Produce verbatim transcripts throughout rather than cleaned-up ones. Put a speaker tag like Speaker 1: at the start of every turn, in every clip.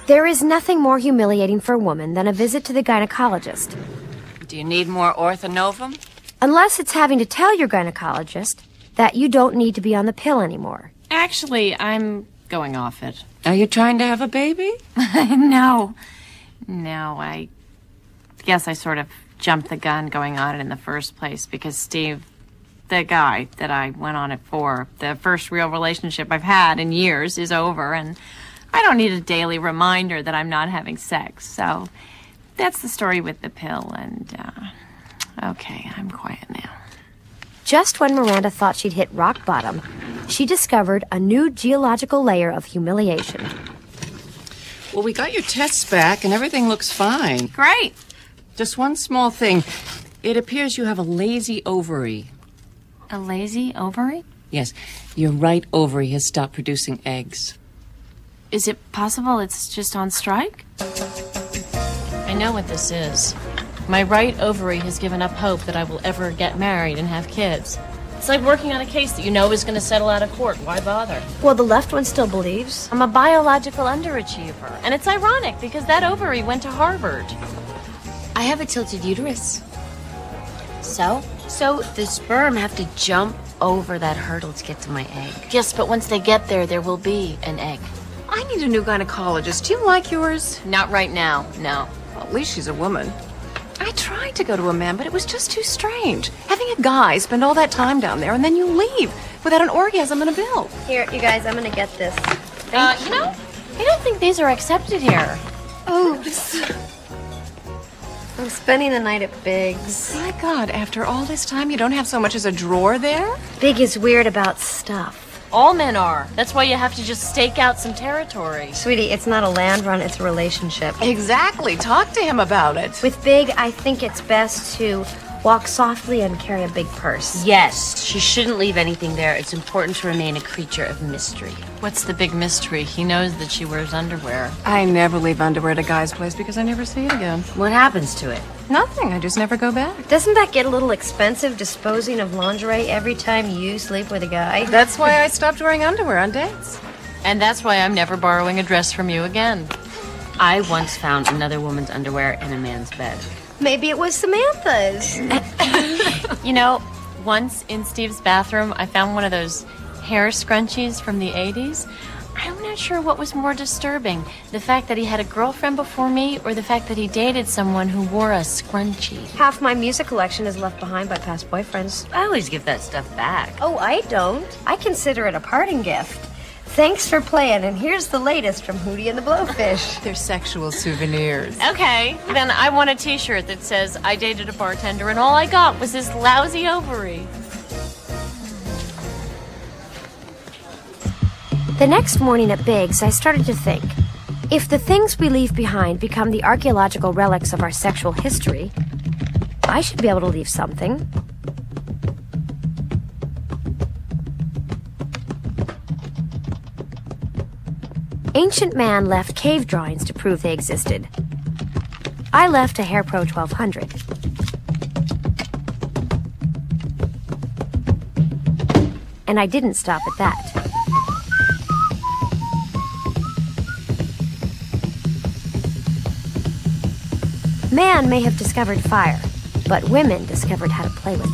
Speaker 1: There is nothing more humiliating for a woman than a visit to the gynecologist.
Speaker 2: Do you need more orthonovum?
Speaker 1: Unless it's having to tell your gynecologist that you don't need to be on the pill anymore.
Speaker 3: Actually, I'm going off it.
Speaker 2: Are you trying to have a baby?
Speaker 3: No. No, I guess I sort of jumped the gun going on it in the first place because Steve, the guy that I went on it for, the first real relationship I've had in years, is over, and I don't need a daily reminder that I'm not having sex. So that's the story with the pill, and, uh, okay, I'm quiet now.
Speaker 1: Just when Miranda thought she'd hit rock bottom, she discovered a new geological layer of humiliation.
Speaker 2: Well, we got your tests back, and everything looks fine.
Speaker 3: Great.
Speaker 2: Just one small thing. It appears you have a lazy ovary.
Speaker 3: A lazy ovary?
Speaker 2: Yes, your right ovary has stopped producing eggs.
Speaker 3: Is it possible it's just on strike? I know what this is. My right ovary has given up hope that I will ever get married and have kids. It's like working on a case that you know is going to settle out of court. Why bother?
Speaker 1: Well, the left one still believes.
Speaker 3: I'm a biological underachiever. And it's ironic because that ovary went to Harvard.
Speaker 4: I have a tilted uterus. So? So the sperm have to jump over that hurdle to get to my egg.
Speaker 3: Yes, but once they get there, there will be an egg.
Speaker 5: I need a new gynecologist. Do you like yours?
Speaker 3: Not right now, no.
Speaker 5: Well, at least she's a woman. I tried to go to a man, but it was just too strange. Having a guy spend all that time down there and then you leave without an orgasm and a bill.
Speaker 1: Here, you guys, I'm gonna get this.
Speaker 3: Uh, you know, I don't think these are accepted here.
Speaker 1: Oops. I'm spending the night at Big's.
Speaker 5: My God, after all this time, you don't have so much as a drawer there?
Speaker 1: Big is weird about stuff.
Speaker 3: All men are. That's why you have to just stake out some territory.
Speaker 1: Sweetie, it's not a land run, it's a relationship.
Speaker 5: Exactly. Talk to him about it.
Speaker 1: With Big, I think it's best to walk softly and carry a big purse.
Speaker 4: Yes, she shouldn't leave anything there. It's important to remain a creature of mystery.
Speaker 3: What's the big mystery? He knows that she wears underwear.
Speaker 5: I never leave underwear at a guy's place because I never see it again.
Speaker 4: What happens to it?
Speaker 5: Nothing. I just never go back.
Speaker 1: Doesn't that get a little expensive, disposing of lingerie every time you sleep with a guy?
Speaker 5: That's why I stopped wearing underwear on dates.
Speaker 3: And that's why I'm never borrowing a dress from you again.
Speaker 4: I once found another woman's underwear in a man's bed.
Speaker 1: Maybe it was Samantha's.
Speaker 3: You know, once in Steve's bathroom, I found one of those hair scrunchies from the eighties. I'm not sure what was more disturbing, the fact that he had a girlfriend before me or the fact that he dated someone who wore a scrunchie.
Speaker 1: Half my music collection is left behind by past boyfriends.
Speaker 4: I always give that stuff back.
Speaker 1: Oh, I don't. I consider it a parting gift. Thanks for playing, and here's the latest from Hootie and the Blowfish.
Speaker 5: They're sexual souvenirs.
Speaker 3: Okay, then I want a t-shirt that says, I dated a bartender and all I got was this lousy ovary.
Speaker 1: The next morning at Big's, I started to think, if the things we leave behind become the archaeological relics of our sexual history, I should be able to leave something. Ancient man left cave drawings to prove they existed. I left a HairPro twelve hundred. And I didn't stop at that. Man may have discovered fire, but women discovered how to play with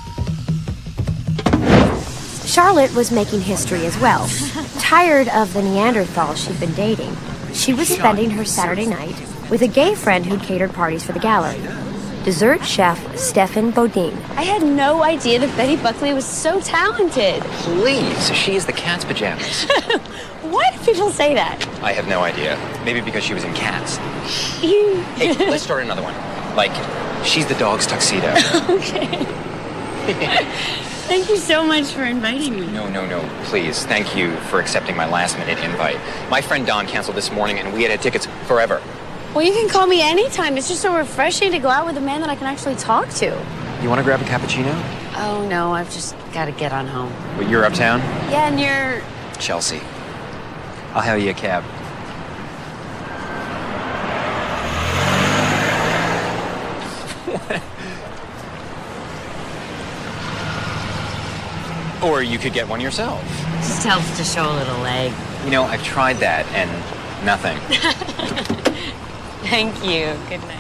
Speaker 1: it. Charlotte was making history as well. Tired of the Neanderthal she'd been dating, she was spending her Saturday night with a gay friend who'd catered parties for the gallery. Dessert chef Stefan Bodine.
Speaker 6: I had no idea that Betty Buckley was so talented.
Speaker 7: Please, she is the cat's pajamas.
Speaker 6: Why do people say that?
Speaker 7: I have no idea. Maybe because she was in Cats.
Speaker 6: You...
Speaker 7: Hey, let's start another one. Like, she's the dog's tuxedo.
Speaker 6: Okay. Thank you so much for inviting me.
Speaker 7: No, no, no. Please, thank you for accepting my last-minute invite. My friend Don canceled this morning, and we had had tickets forever.
Speaker 6: Well, you can call me anytime. It's just so refreshing to go out with a man that I can actually talk to.
Speaker 7: You want to grab a cappuccino?
Speaker 4: Oh, no, I've just got to get on home.
Speaker 7: But you're uptown?
Speaker 6: Yeah, and you're...
Speaker 7: Chelsea. I'll hail you a cab. Or you could get one yourself.
Speaker 4: Just helps to show a little leg.
Speaker 7: You know, I've tried that, and Nothing.
Speaker 4: Thank you. Good night.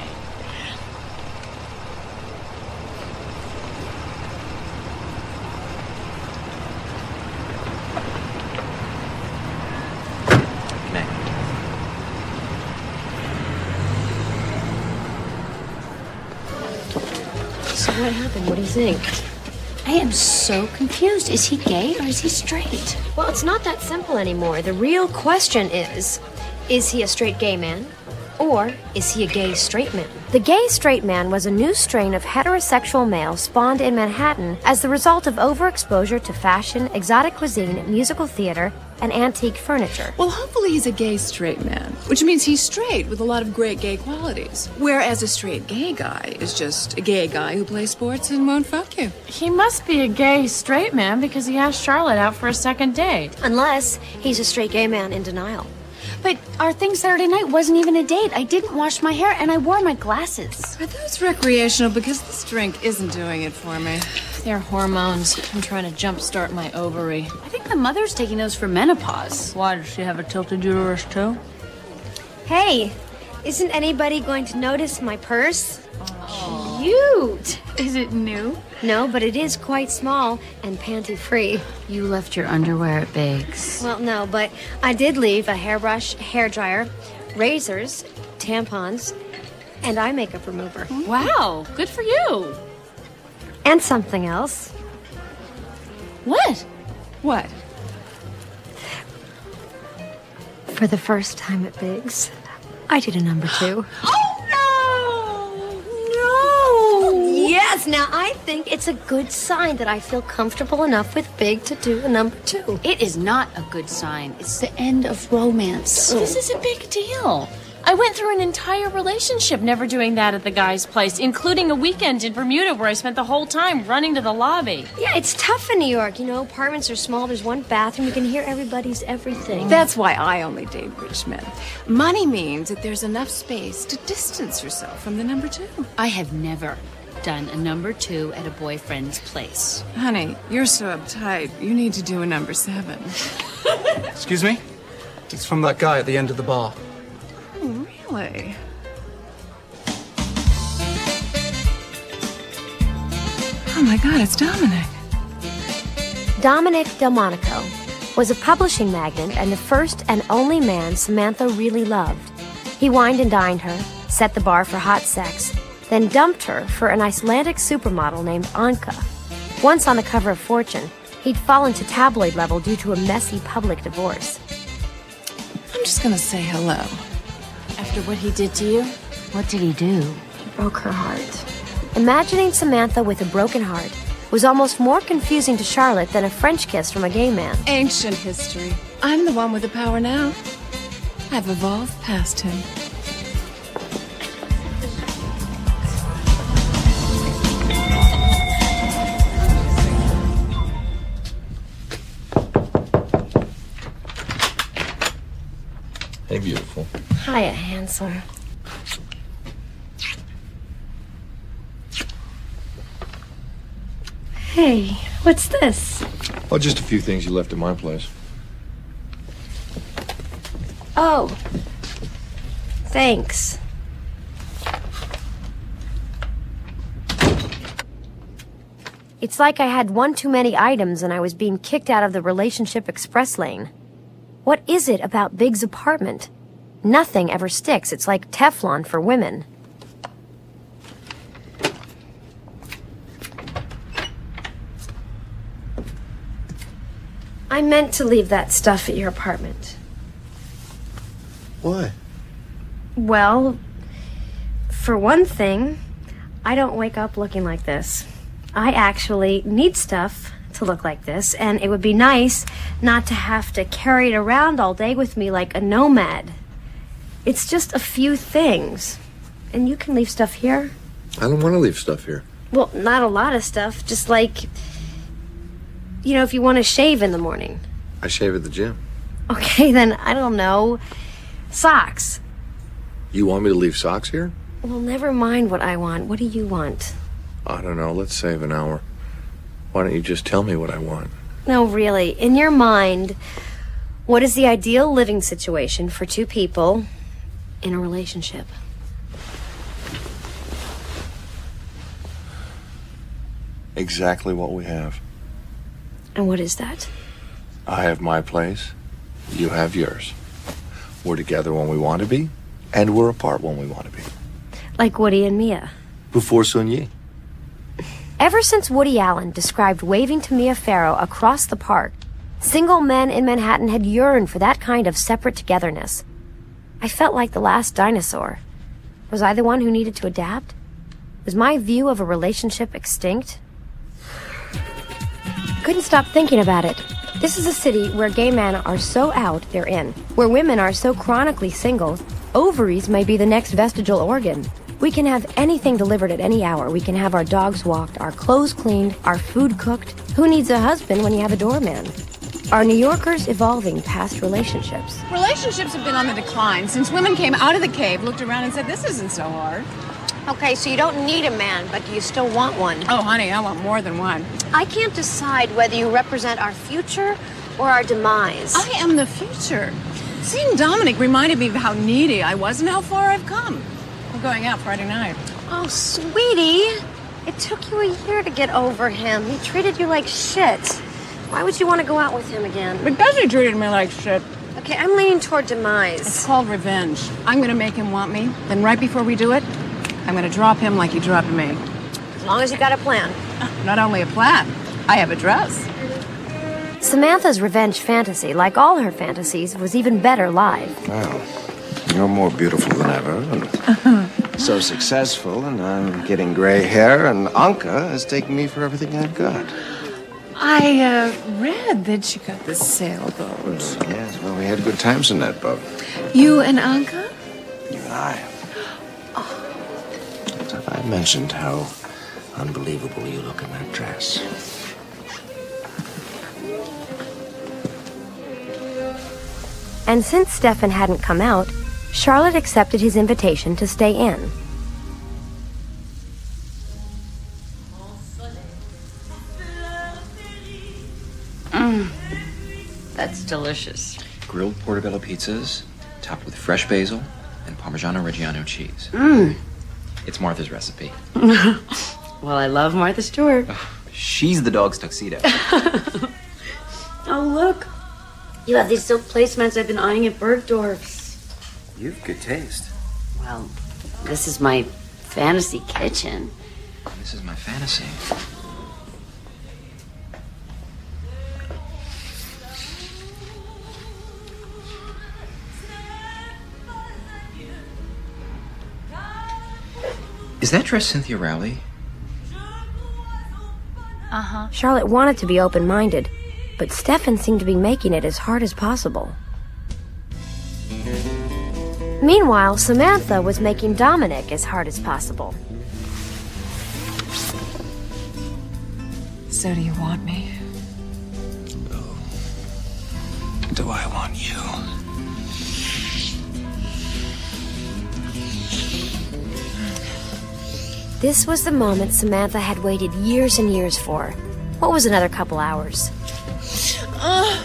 Speaker 1: So what happened? What do you think?
Speaker 4: I am so confused. Is he gay or is he straight?
Speaker 1: Well, it's not that simple anymore. The real question is, is he a straight gay man? Or is he a gay straight man? The gay straight man was a new strain of heterosexual male spawned in Manhattan as the result of overexposure to fashion, exotic cuisine, musical theater, and antique furniture.
Speaker 8: Well, hopefully he's a gay straight man, which means he's straight with a lot of great gay qualities. Whereas a straight gay guy is just a gay guy who plays sports and won't fuck you.
Speaker 3: He must be a gay straight man because he asked Charlotte out for a second date.
Speaker 1: Unless he's a straight gay man in denial.
Speaker 6: But our thing Saturday night wasn't even a date. I didn't wash my hair and I wore my glasses.
Speaker 8: Are those recreational? Because this drink isn't doing it for me.
Speaker 3: They're hormones. I'm trying to jumpstart my ovary.
Speaker 6: I think the mother's taking those for menopause.
Speaker 3: Why, does she have a tilted uterus too?
Speaker 1: Hey, isn't anybody going to notice my purse? Cute!
Speaker 6: Is it new?
Speaker 1: No, but it is quite small and panty-free.
Speaker 4: You left your underwear at Biggs.
Speaker 1: Well, no, but I did leave a hairbrush, hairdryer, razors, tampons, and eye makeup remover.
Speaker 6: Wow, good for you.
Speaker 1: And something else.
Speaker 6: What?
Speaker 8: What?
Speaker 1: For the first time at Biggs, I did a number two. Yes, now I think it's a good sign that I feel comfortable enough with Big to do a number two.
Speaker 6: It is not a good sign. It's the end of romance.
Speaker 3: This is a big deal. I went through an entire relationship never doing that at the guy's place, including a weekend in Bermuda where I spent the whole time running to the lobby.
Speaker 1: Yeah, it's tough in New York. You know, apartments are small. There's one bathroom. You can hear everybody's everything.
Speaker 8: That's why I only date rich men. Money means that there's enough space to distance yourself from the number two.
Speaker 6: I have never done a number two at a boyfriend's place.
Speaker 8: Honey, you're so uptight. You need to do a number seven.
Speaker 9: Excuse me? It's from that guy at the end of the bar.
Speaker 8: Oh, really? Oh my God, it's Dominic.
Speaker 1: Dominic Delmonico was a publishing magnate and the first and only man Samantha really loved. He wined and dined her, set the bar for hot sex, then dumped her for an Icelandic supermodel named Anka. Once on the cover of Fortune, he'd fallen to tabloid level due to a messy public divorce.
Speaker 8: I'm just gonna say hello.
Speaker 3: After what he did to you?
Speaker 4: What did he do?
Speaker 1: He broke her heart. Imagining Samantha with a broken heart was almost more confusing to Charlotte than a French kiss from a gay man.
Speaker 8: Ancient history. I'm the one with the power now. I've evolved past him.
Speaker 10: Hey, beautiful.
Speaker 1: Hiya, handsome. Hey, what's this?
Speaker 10: Oh, just a few things you left at my place.
Speaker 1: Oh, thanks. It's like I had one too many items and I was being kicked out of the relationship express lane. What is it about Big's apartment? Nothing ever sticks. It's like Teflon for women. I meant to leave that stuff at your apartment.
Speaker 10: Why?
Speaker 1: Well, for one thing, I don't wake up looking like this. I actually need stuff to look like this, and it would be nice not to have to carry it around all day with me like a nomad. It's just a few things. And you can leave stuff here.
Speaker 10: I don't want to leave stuff here.
Speaker 1: Well, not a lot of stuff, just like, you know, if you want to shave in the morning.
Speaker 10: I shave at the gym.
Speaker 1: Okay, then, I don't know, socks.
Speaker 10: You want me to leave socks here?
Speaker 1: Well, never mind what I want. What do you want?
Speaker 10: I don't know. Let's save an hour. Why don't you just tell me what I want?
Speaker 1: No, really. In your mind, What is the ideal living situation for two people in a relationship?
Speaker 10: Exactly what we have.
Speaker 1: And what is that?
Speaker 10: I have my place. You have yours. We're together when we want to be, and we're apart when we want to be.
Speaker 1: Like Woody and Mia.
Speaker 10: Before Sun Yi.
Speaker 1: Ever since Woody Allen described waving to Mia Farrow across the park, single men in Manhattan had yearned for that kind of separate togetherness. I felt like the last dinosaur. Was I the one who needed to adapt? Was my view of a relationship extinct? Couldn't stop thinking about it. This is a city where gay men are so out they're in, where women are so chronically single, ovaries may be the next vestigial organ. We can have anything delivered at any hour. We can have our dogs walked, our clothes cleaned, our food cooked. Who needs a husband when you have a doorman? Are New Yorkers evolving past relationships?
Speaker 8: Relationships have been on the decline since women came out of the cave, looked around and said, this isn't so hard.
Speaker 1: Okay, so you don't need a man, but you still want one.
Speaker 8: Oh, honey, I want more than one.
Speaker 1: I can't decide whether you represent our future or our demise.
Speaker 8: I am the future. Seeing Dominic reminded me of how needy I was and how far I've come. We're going out Friday night.
Speaker 1: Oh, sweetie. It took you a year to get over him. He treated you like shit. Why would you want to go out with him again?
Speaker 8: Because he treated me like shit.
Speaker 1: Okay, I'm leaning toward demise.
Speaker 8: It's called revenge. I'm going to make him want me. Then right before we do it, I'm going to drop him like he dropped me.
Speaker 1: As long as you got a plan.
Speaker 8: Not only a plan, I have a dress.
Speaker 1: Samantha's revenge fantasy, like all her fantasies, was even better live.
Speaker 11: Well, you're more beautiful than ever, and so successful, and I'm getting gray hair, and Anka is taking me for everything I've got.
Speaker 5: I uh, read that you got the sailboat.
Speaker 11: Yes, well, we had good times in that boat.
Speaker 5: You and Anka?
Speaker 11: You and I. Have I mentioned how unbelievable you look in that dress?
Speaker 1: And since Stefan hadn't come out, Charlotte accepted his invitation to stay in.
Speaker 4: Mmm. That's delicious.
Speaker 7: Grilled portobello pizzas, topped with fresh basil and Parmigiano Reggiano cheese.
Speaker 4: Mmm.
Speaker 7: It's Martha's recipe.
Speaker 4: Well, I love Martha Stewart.
Speaker 7: She's the dog's tuxedo.
Speaker 4: Oh, look. You have these silk placemats I've been eyeing at Bergdorf's.
Speaker 7: You've good taste.
Speaker 4: Well, this is my fantasy kitchen.
Speaker 7: This is my fantasy. Is that dress Cynthia Rowley?
Speaker 1: Uh-huh. Charlotte wanted to be open-minded, but Stefan seemed to be making it as hard as possible. Meanwhile, Samantha was making Dominic as hard as possible.
Speaker 2: So do you want me?
Speaker 11: Do I want you?
Speaker 1: This was the moment Samantha had waited years and years for. What was another couple hours?
Speaker 8: Uh.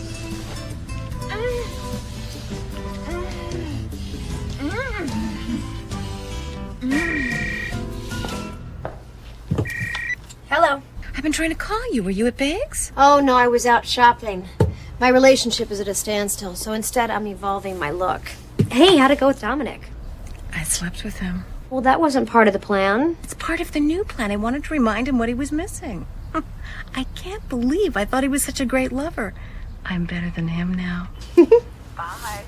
Speaker 1: Hello.
Speaker 5: I've been trying to call you. Were you at Biggs?
Speaker 1: Oh, no, I was out shopping. My relationship is at a standstill, so instead I'm evolving my look. Hey, how'd it go with Dominic?
Speaker 5: I slept with him.
Speaker 1: Well, that wasn't part of the plan.
Speaker 5: It's part of the new plan. I wanted to remind him what he was missing. I can't believe I thought he was such a great lover. I'm better than him now.
Speaker 1: Bye.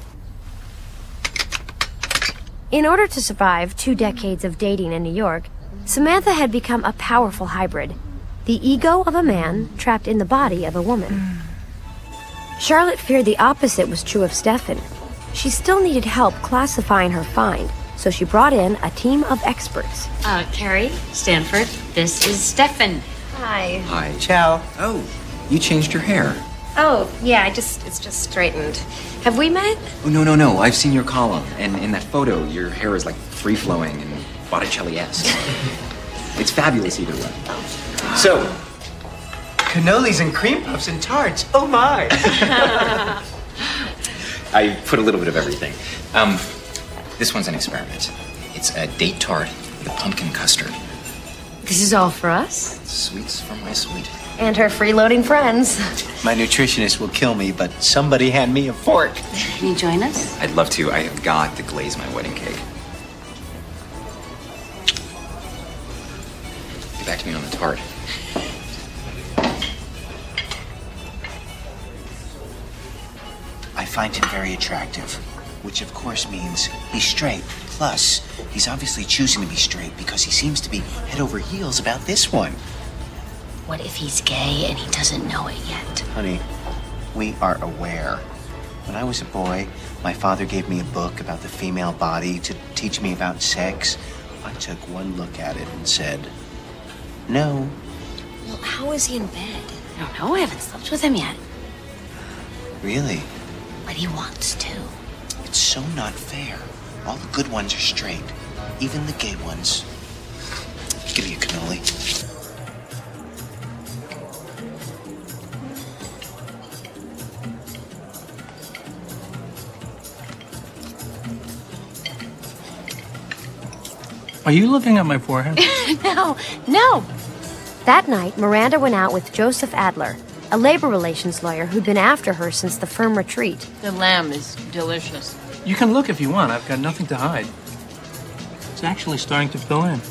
Speaker 1: In order to survive two decades of dating in New York, Samantha had become a powerful hybrid. The ego of a man trapped in the body of a woman. Mm. Charlotte feared the opposite was true of Stefan. She still needed help classifying her find, so she brought in a team of experts.
Speaker 4: Uh, Carrie, Stanford, this is Stefan.
Speaker 1: Hi.
Speaker 7: Hi.
Speaker 12: Ciao.
Speaker 7: Oh, you changed your hair.
Speaker 1: Oh, yeah, I just, it's just straightened. Have we met?
Speaker 7: Oh, no, no, no. I've seen your column. And in that photo, your hair is like free-flowing and Botticelli-esque. It's fabulous either way.
Speaker 12: So, cannolis and cream puffs and tarts. Oh, my.
Speaker 7: I put a little bit of everything. Um, this one's an experiment. It's a date tart with a pumpkin custard.
Speaker 4: This is all for us?
Speaker 7: Sweets for my sweet.
Speaker 1: And her freeloading friends.
Speaker 12: My nutritionist will kill me, but somebody hand me a fork.
Speaker 4: Can you join us?
Speaker 7: I'd love to. I have got to glaze my wedding cake. Get back to me on the tart.
Speaker 12: I find him very attractive, which of course means he's straight. Plus, he's obviously choosing to be straight because he seems to be head over heels about this one.
Speaker 4: What if he's gay and he doesn't know it yet?
Speaker 12: Honey, we are aware. When I was a boy, my father gave me a book about the female body to teach me about sex. I took one look at it and said, no.
Speaker 4: Well, how is he in bed? I don't know. I haven't slept with him yet.
Speaker 12: Really?
Speaker 4: But he wants to.
Speaker 12: It's so not fair. All the good ones are straight, even the gay ones. Give me a cannoli.
Speaker 9: Are you looking at my forehead?
Speaker 1: No, no. That night, Miranda went out with Joseph Adler, a labor relations lawyer who'd been after her since the firm retreat.
Speaker 3: The lamb is delicious.
Speaker 9: You can look if you want. I've got nothing to hide. It's actually starting to fill in.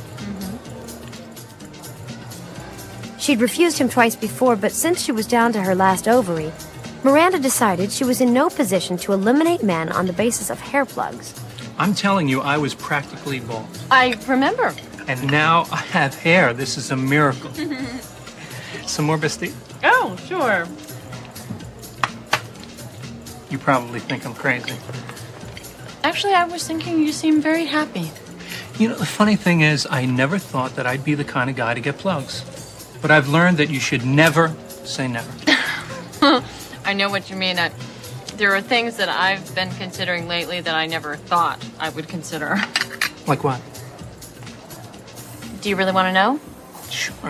Speaker 1: Mm-hmm. She'd refused him twice before, but since she was down to her last ovary, Miranda decided she was in no position to eliminate men on the basis of hair plugs.
Speaker 9: I'm telling you, I was practically bald.
Speaker 3: I remember.
Speaker 9: And now I have hair. This is a miracle. Some more Bastille?
Speaker 3: Oh, sure.
Speaker 9: You probably think I'm crazy.
Speaker 3: Actually, I was thinking you seem very happy.
Speaker 9: You know, the funny thing is, I never thought that I'd be the kind of guy to get plugs. But I've learned that you should never say never.
Speaker 3: I know what you mean. I, there are things that I've been considering lately that I never thought I would consider.
Speaker 9: Like what?
Speaker 3: Do you really want to know?
Speaker 9: Sure.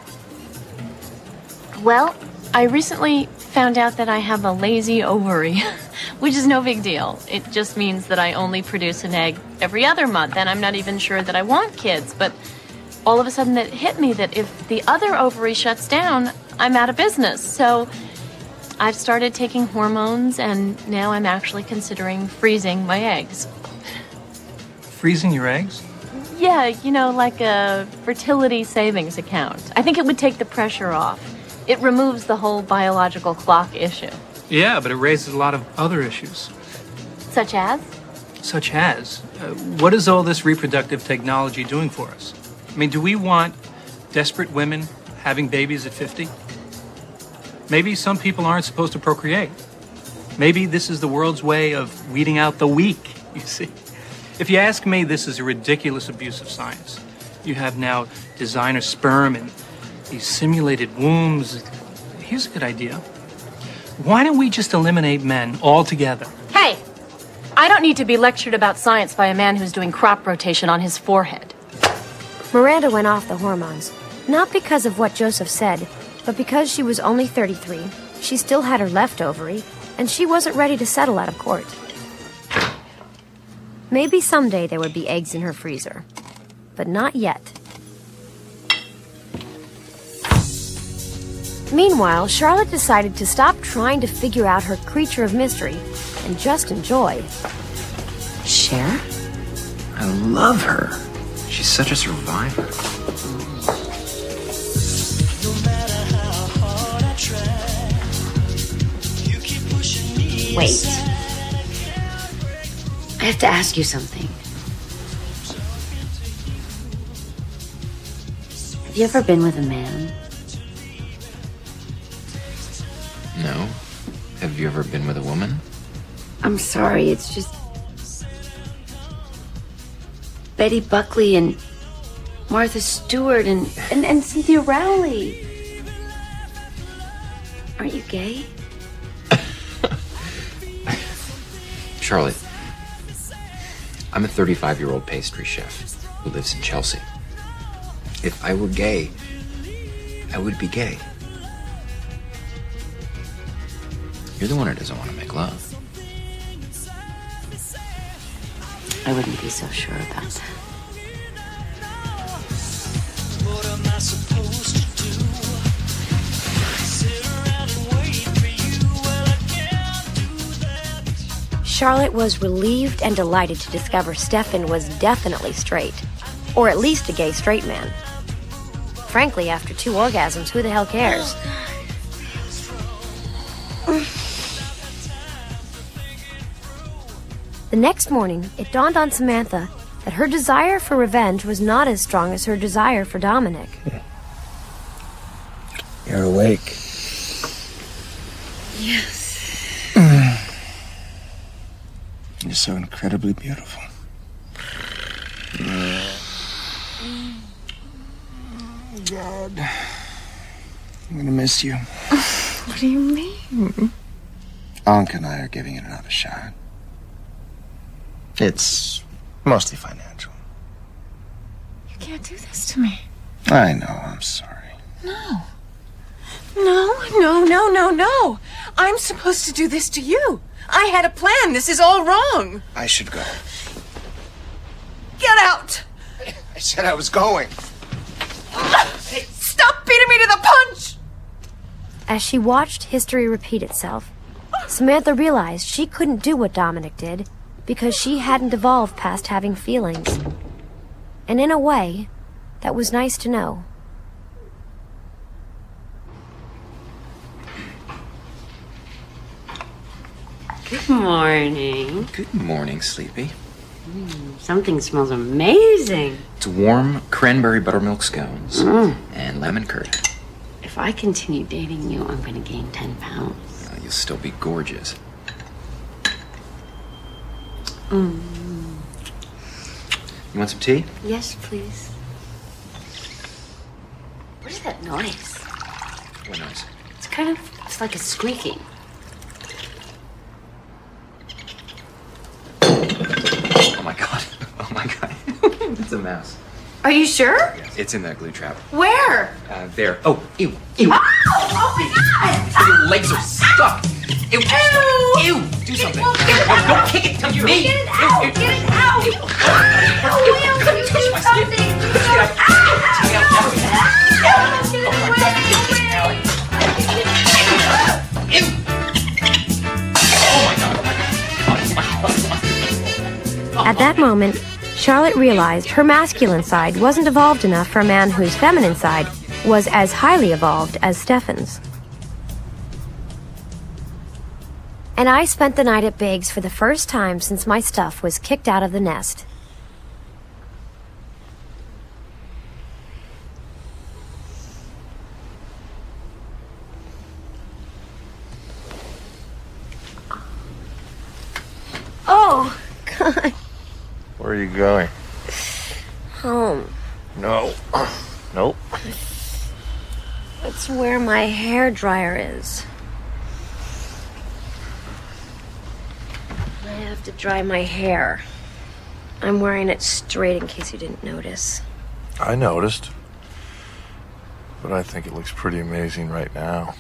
Speaker 3: Well, I recently found out that I have a lazy ovary, which is no big deal. It just means that I only produce an egg every other month, and I'm not even sure that I want kids. But all of a sudden it hit me that if the other ovary shuts down, I'm out of business. So I've started taking hormones, and now I'm actually considering freezing my eggs.
Speaker 9: Freezing your eggs?
Speaker 3: Yeah, you know, like a fertility savings account. I think it would take the pressure off. It removes the whole biological clock issue.
Speaker 9: Yeah, but it raises a lot of other issues.
Speaker 3: Such as?
Speaker 9: Such as? Uh, what is all this reproductive technology doing for us? I mean, do we want desperate women having babies at fifty? Maybe some people aren't supposed to procreate. Maybe this is the world's way of weeding out the weak, you see. If you ask me, this is a ridiculous abuse of science. You have now designer sperm and these simulated wombs. Here's a good idea. Why don't we just eliminate men altogether?
Speaker 3: Hey, I don't need to be lectured about science by a man who's doing crop rotation on his forehead.
Speaker 1: Miranda went off the hormones, not because of what Joseph said, but because she was only thirty-three, she still had her left ovary, and she wasn't ready to settle out of court. Maybe someday there would be eggs in her freezer, but not yet. Meanwhile, Charlotte decided to stop trying to figure out her creature of mystery and just enjoy.
Speaker 4: Cher?
Speaker 7: I love her. She's such a survivor.
Speaker 4: Wait. I have to ask you something. Have you ever been with a man?
Speaker 7: No. Have you ever been with a woman?
Speaker 4: I'm sorry, it's just... Betty Buckley and Martha Stewart and, and, and Cynthia Rowley. Aren't you gay?
Speaker 7: Charlotte, I'm a thirty-five-year-old pastry chef who lives in Chelsea. If I were gay, I would be gay. You're the one who doesn't want to make love.
Speaker 4: I wouldn't be so sure about that.
Speaker 1: Charlotte was relieved and delighted to discover Stefan was definitely straight, or at least a gay straight man. Frankly, after two orgasms, who the hell cares? The next morning, it dawned on Samantha that her desire for revenge was not as strong as her desire for Dominic.
Speaker 11: You're awake.
Speaker 4: Yes.
Speaker 11: You're so incredibly beautiful. God. I'm gonna miss you.
Speaker 4: What do you mean?
Speaker 11: Anka and I are giving it another shot. It's mostly financial.
Speaker 5: You can't do this to me.
Speaker 11: I know, I'm sorry.
Speaker 5: No. No, no, no, no, no. I'm supposed to do this to you. I had a plan. This is all wrong.
Speaker 11: I should go.
Speaker 5: Get out!
Speaker 11: I said I was going.
Speaker 5: Hey, stop beating me to the punch!
Speaker 1: As she watched history repeat itself, Samantha realized she couldn't do what Dominic did because she hadn't evolved past having feelings. And in a way, that was nice to know.
Speaker 4: Good morning.
Speaker 7: Good morning, Sleepy.
Speaker 4: Mm, something smells amazing.
Speaker 7: It's warm cranberry buttermilk scones
Speaker 4: Mm.
Speaker 7: and lemon curd.
Speaker 4: If I continue dating you, I'm going to gain ten pounds.
Speaker 7: Uh, you'll still be gorgeous.
Speaker 4: Mm.
Speaker 7: You want some tea?
Speaker 4: Yes, please. What is that noise?
Speaker 7: What noise?
Speaker 4: It's kind of, it's like a squeaking.
Speaker 7: Oh my god. Oh my god. It's a mouse.
Speaker 4: Are you sure?
Speaker 7: Yes, it's in that glue trap.
Speaker 4: Where?
Speaker 7: Uh, there. Oh, ew. Ew.
Speaker 4: Oh, oh my God!
Speaker 7: Your legs are stuck. Ew. Ew. Ew. Do something.
Speaker 4: Well, get it
Speaker 7: no,
Speaker 4: out.
Speaker 7: don't kick it to
Speaker 4: Get
Speaker 7: me.
Speaker 4: it out.
Speaker 7: Ew, ew.
Speaker 4: Get it out.
Speaker 7: Ew.
Speaker 4: Oh, Will, you do something. Do something.
Speaker 7: Ew. Oh my god. Oh my god.
Speaker 1: At that moment, Charlotte realized her masculine side wasn't evolved enough for a man whose feminine side was as highly evolved as Stefan's. And I spent the night at Biggs for the first time since my stuff was kicked out of the nest. Oh, God.
Speaker 10: Where are you going?
Speaker 1: Home.
Speaker 10: No. Nope.
Speaker 1: It's where my hair dryer is. I have to dry my hair. I'm wearing it straight in case you didn't notice.
Speaker 10: I noticed. But I think it looks pretty amazing right now.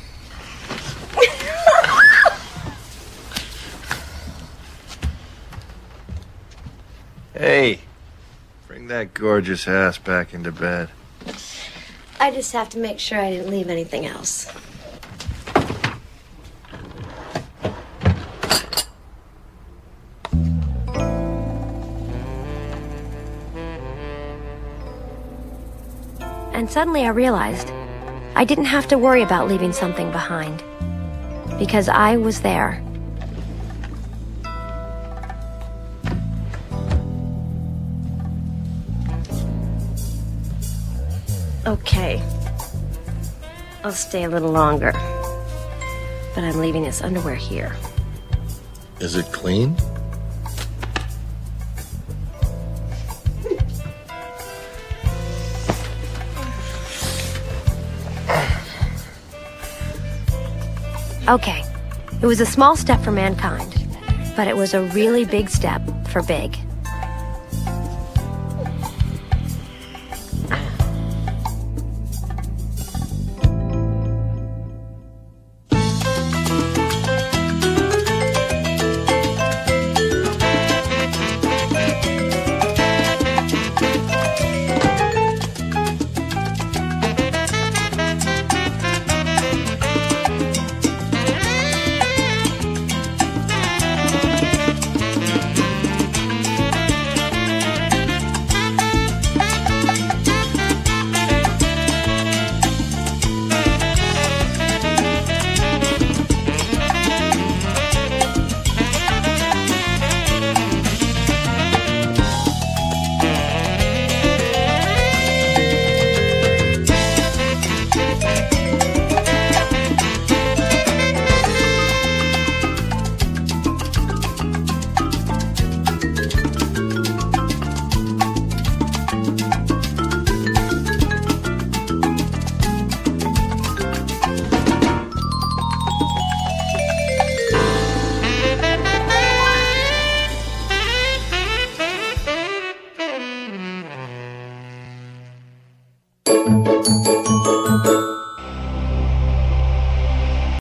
Speaker 10: Hey, bring that gorgeous ass back into bed.
Speaker 1: I just have to make sure I didn't leave anything else. And suddenly I realized I didn't have to worry about leaving something behind, because I was there. Okay. I'll stay a little longer. But I'm leaving this underwear here.
Speaker 10: Is it clean?
Speaker 1: Okay. It was a small step for mankind, but it was a really big step for Big.